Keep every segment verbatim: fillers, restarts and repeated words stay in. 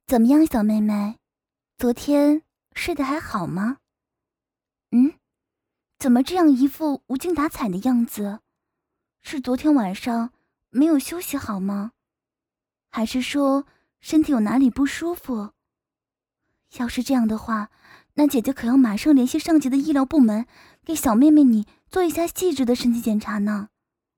怎么样，小妹妹？昨天睡得还好吗？嗯，怎么这样一副无精打采的样子？是昨天晚上没有休息好吗？还是说身体有哪里不舒服？要是这样的话，那姐姐可要马上联系上级的医疗部门，给小妹妹你做一下细致的身体检查呢。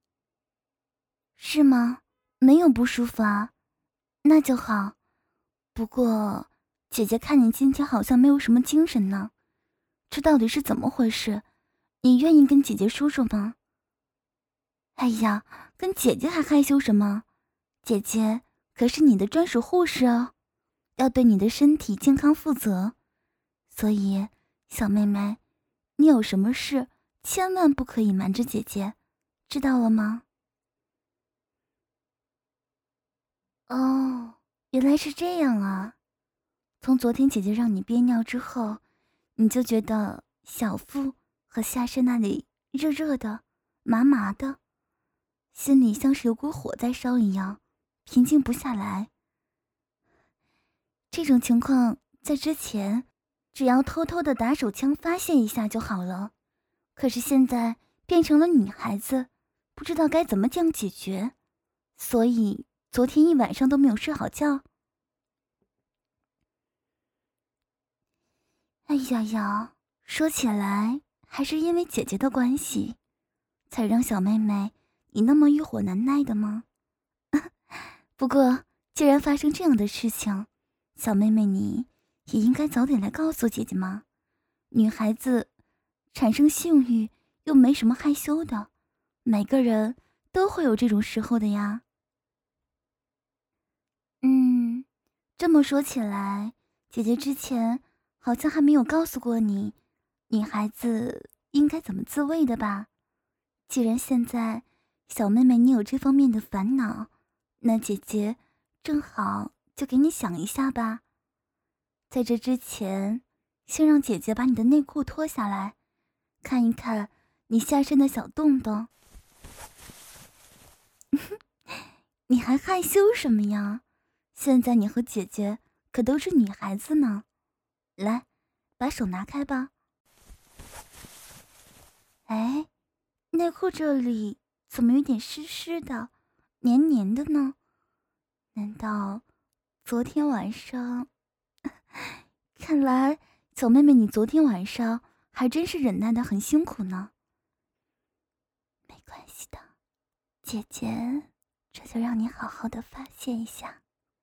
是吗？没有不舒服啊？那就好。不过，姐姐看你今天好像没有什么精神呢，这到底是怎么回事？你愿意跟姐姐说说吗？哎呀，跟姐姐还害羞什么？姐姐可是你的专属护士哦，要对你的身体健康负责。所以，小妹妹，你有什么事千万不可以瞒着姐姐，知道了吗？哦，原来是这样啊。从昨天姐姐让你憋尿之后，你就觉得小腹和下身那里热热的、麻麻的，心里像是有股火在烧一样，平静不下来。这种情况在之前，只要偷偷的打手枪发泄一下就好了。可是现在变成了女孩子，不知道该怎么这样解决，所以昨天一晚上都没有睡好觉。哎呀呀，说起来还是因为姐姐的关系，才让小妹妹你那么欲火难耐的吗？不过既然发生这样的事情，小妹妹你也应该早点来告诉姐姐嘛。女孩子产生性欲又没什么害羞的，每个人都会有这种时候的呀。嗯，这么说起来，姐姐之前好像还没有告诉过你，女孩子应该怎么自慰的吧？既然现在小妹妹你有这方面的烦恼，那姐姐正好就给你想一下吧。在这之前，先让姐姐把你的内裤脱下来，看一看你下身的小洞洞。你还害羞什么呀？现在你和姐姐可都是女孩子呢。来，把手拿开吧。哎，内裤这里怎么有点湿湿的、黏黏的呢？难道昨天晚上？看来小妹妹你昨天晚上还真是忍耐的很辛苦呢。没关系的，姐姐这就让你好好的发泄一下。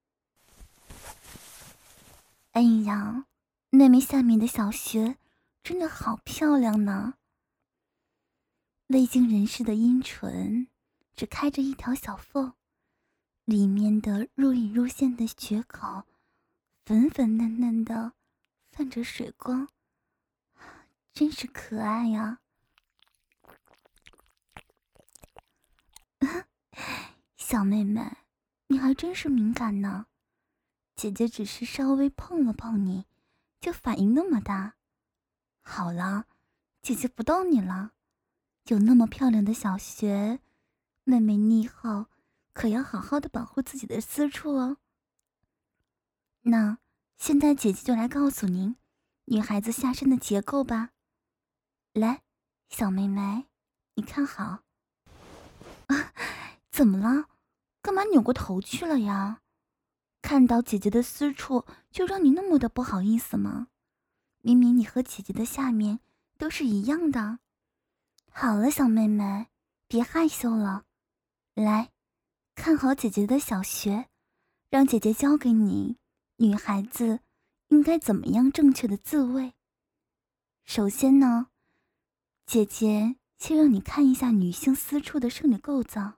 哎呀，妹妹下面的小穴真的好漂亮呢。未经人事的阴唇只开着一条小缝，里面的若隐若现的穴口粉粉嫩嫩的泛着水光，真是可爱呀。小妹妹，你还真是敏感呢。姐姐只是稍微碰了碰你，就反应那么大。好了，姐姐不逗你了。有那么漂亮的小穴，妹妹你以后可要好好的保护自己的私处哦。那现在姐姐就来告诉您，女孩子下身的结构吧。来，小妹妹，你看好。啊，怎么了？干嘛扭过头去了呀？看到姐姐的私处就让你那么的不好意思吗？明明你和姐姐的下面都是一样的。好了，小妹妹，别害羞了。来，看好姐姐的小穴，让姐姐教给你，女孩子应该怎么样正确的自慰。首先呢，姐姐先让你看一下女性私处的生理构造。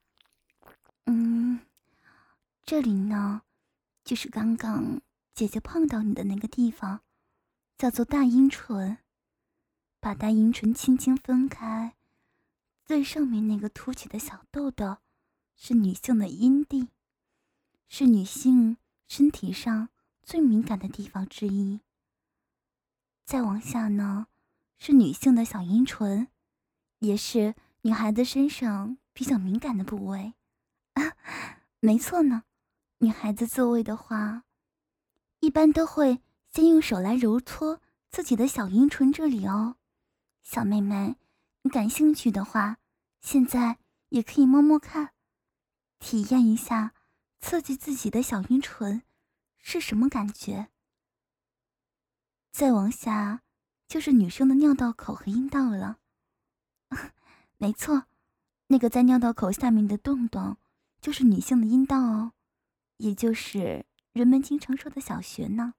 嗯，这里呢，就是刚刚姐姐碰到你的那个地方，叫做大阴唇。把大阴唇轻轻分开，最上面那个凸起的小豆豆是女性的阴蒂，是女性身体上最敏感的地方之一。再往下呢，是女性的小阴唇，也是女孩子身上比较敏感的部位。啊，没错呢，女孩子自慰的话， 一般都会先用手来揉搓自己的小阴唇这里哦。小妹妹，你感兴趣的话，现在也可以摸摸看，体验一下刺激自己的小阴唇是什么感觉。再往下就是女生的尿道口和阴道了。没错，那个在尿道口下面的洞洞就是女性的阴道哦，也就是人们经常说的小穴呢。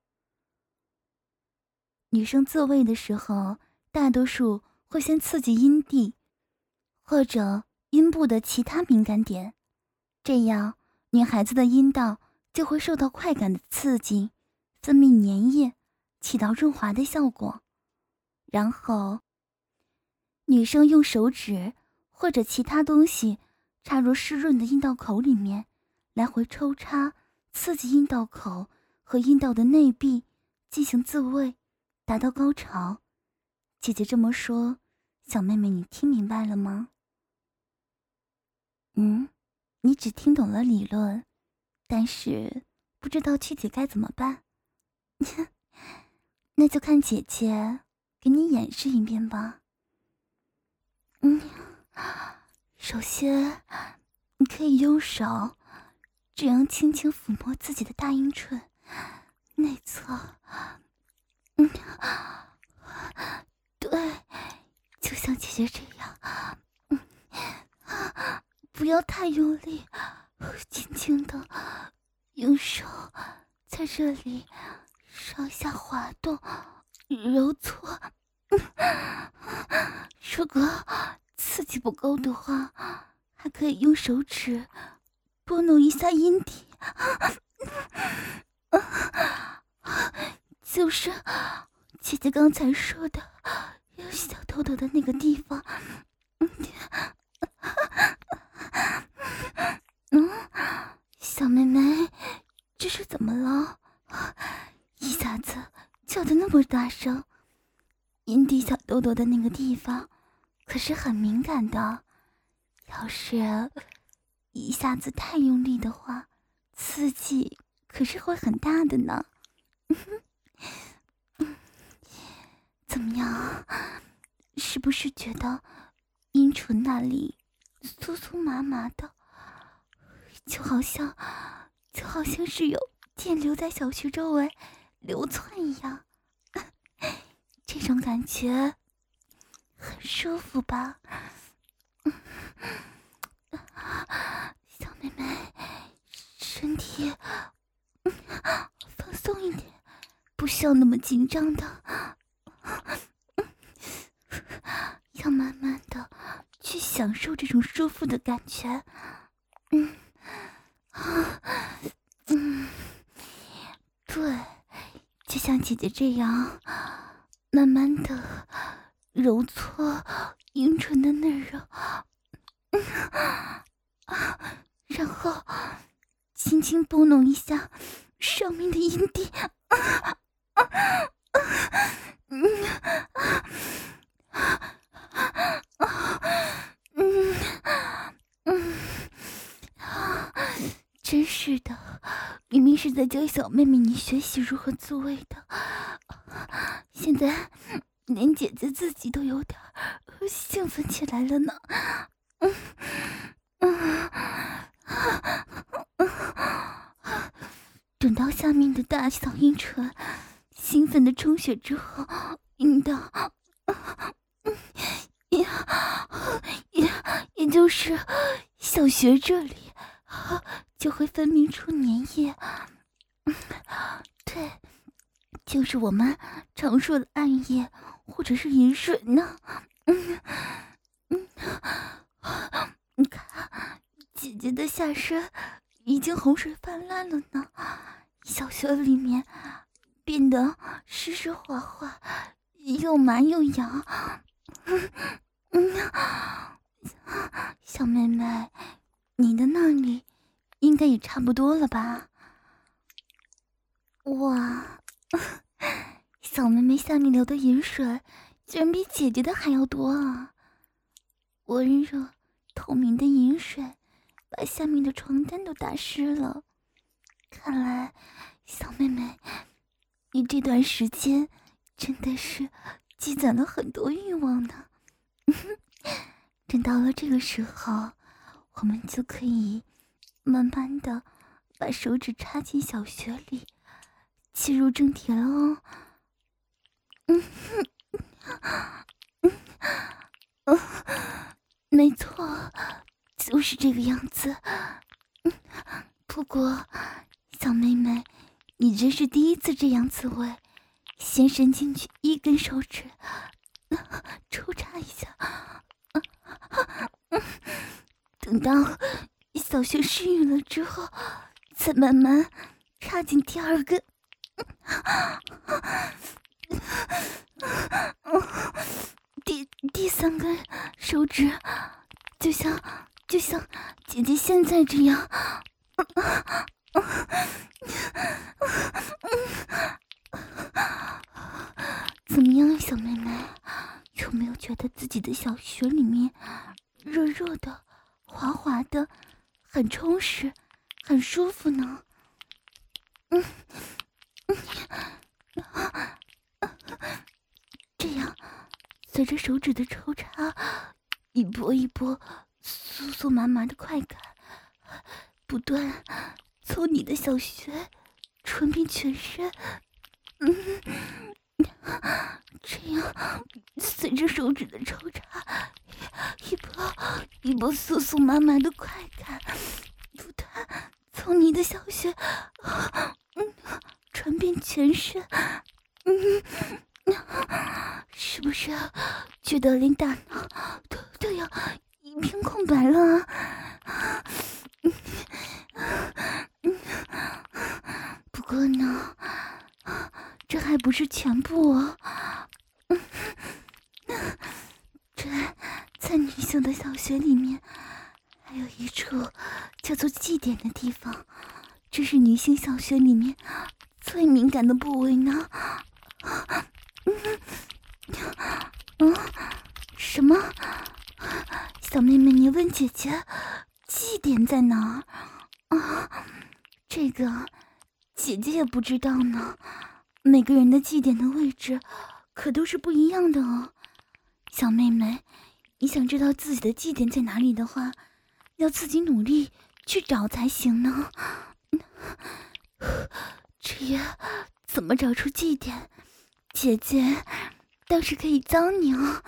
女生自慰的时候，大多数会先刺激阴蒂或者阴部的其他敏感点，这样女孩子的阴道就会受到快感的刺激，分泌粘液，起到润滑的效果。然后女生用手指或者其他东西插入湿润的阴道口里面，来回抽插，刺激阴道口和阴道的内壁，进行自慰，达到高潮。姐姐这么说，小妹妹你听明白了吗？嗯，你只听懂了理论，但是不知道具体该怎么办。那就看姐姐给你演示一遍吧。嗯，首先你可以用手这样轻轻抚摸自己的大阴唇内侧。嗯，对，就像姐姐这样。嗯，不要太用力，轻轻的用手在这里上下滑动揉搓。如果刺激不够的话，还可以用手指拨弄一下阴蒂，就是姐姐刚才说的有小豆豆的那个地方。嗯，小妹妹，这是怎么了？一下子叫得那么大声，阴蒂小豆豆的那个地方可是很敏感的，要是一下子太用力的话，刺激可是会很大的呢。怎么样，是不是觉得阴唇那里酥酥麻麻的，就好像就好像是有电流在小穴周围流窜一样？这种感觉很舒服吧？小妹妹，身体放松一点，不需要那么紧张的，要慢慢的去享受这种舒服的感觉。嗯，嗯，对，就像姐姐这样，慢慢的揉搓阴唇的内肉，然后轻轻拨弄一下上面的阴蒂。真是的，明明是在教小妹妹你学习如何自慰的，现在连姐姐自己都有点兴奋起来了呢。嗯嗯，等到下面的大小阴唇兴奋的充血之后，阴道，也也也就是小穴这里就会分泌出粘液。对，就是我们常说的暗液或者是饮水呢。嗯嗯，你看姐姐的下身已经洪水泛滥了呢，小穴里面变得湿湿滑滑，又麻又痒。嗯嗯，小妹妹，你的那里应该也差不多了吧？哇，小妹妹下面流的饮水居然比姐姐的还要多啊！温热透明的饮水把下面的床单都打湿了，看来小妹妹你这段时间真的是积攒了很多欲望呢。等到了这个时候，我们就可以慢慢的把手指插进小穴里，切入正题了哦。嗯嗯嗯，没错，就是这个样子。嗯，不过小妹妹，你这是第一次这样自慰，先伸进去一根手指，抽插一下。等到小穴适应了之后，再慢慢插进第二根。第第三根手指，就像就像姐姐现在这样。怎么样，小妹妹，有没有觉得自己的小穴里面热热的、滑滑的，很充实、很舒服呢？嗯嗯，这样随着手指的抽插，一波一波酥酥麻麻的快感不断从你的小穴传遍全身。嗯，这样随着手指的抽插，一波一波酥酥麻麻的快感不断从你的小穴嗯传遍全身。嗯，是不是觉得连大脑都都要一片空白了啊？不过呢，这还不是全部哦。这在女性的小穴里面，还有一处叫做祭点的地方，这是女性小穴里面最敏感的部位呢。嗯，什么？小妹妹，你问姐姐，祭点在哪儿啊？这个姐姐也不知道呢。每个人的祭点的位置可都是不一样的哦。小妹妹，你想知道自己的祭点在哪里的话，要自己努力去找才行呢。至于怎么找出祭点，姐姐倒是可以教你哦。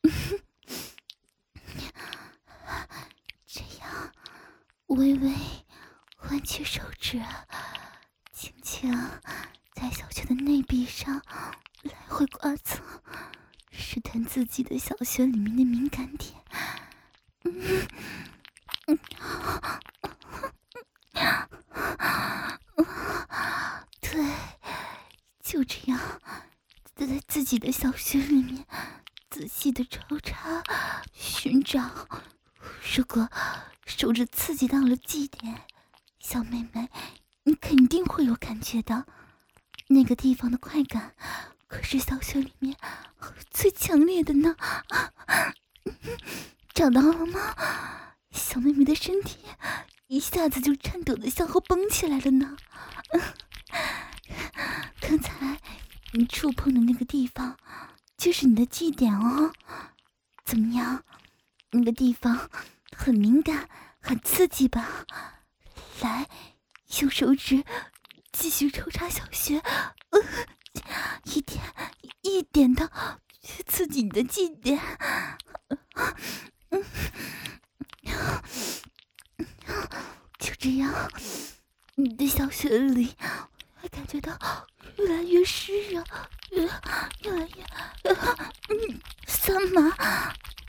这样微微弯曲手指，轻轻在小穴的内壁上来回刮蹭，试探自己的小穴里面的敏感点。嗯嗯，对，就这样在自己的小穴里面仔细的抽插寻找。如果手指刺激到了祭点，小妹妹你肯定会有感觉的。那个地方的快感可是小穴里面最强烈的呢。找到了吗？小妹妹的身体一下子就颤抖的向后绷起来了呢。刚才你触碰的那个地方就是你的祭点哦。怎么样，那个地方很敏感很刺激吧？来，用手指继续抽插小穴，呃、一点一点的去刺激你的祭点。就这样，你的小穴里会感觉到越来越湿热，越越来越嗯酸麻。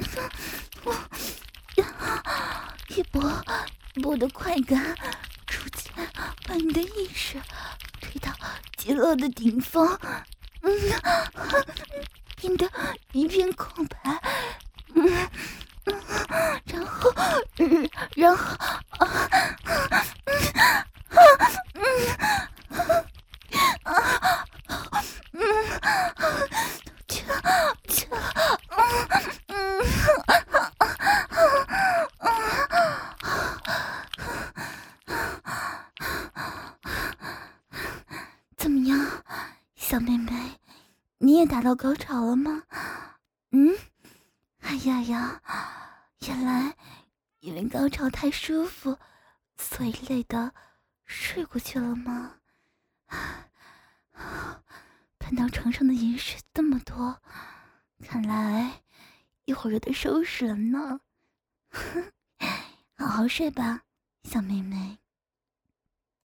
一波一波的快感逐渐把你的意识推到极乐的顶峰，嗯，变得一片空白，嗯嗯，然后，嗯，然后，啊，嗯嗯啊，嗯，去去，嗯嗯。 小妹妹，你也达到高潮了吗？嗯，哎呀呀，原来因为高潮太舒服，所以累得睡过去了吗？喷到床上的饮水这么多，看来一会儿就得收拾了呢。好好睡吧，小妹妹。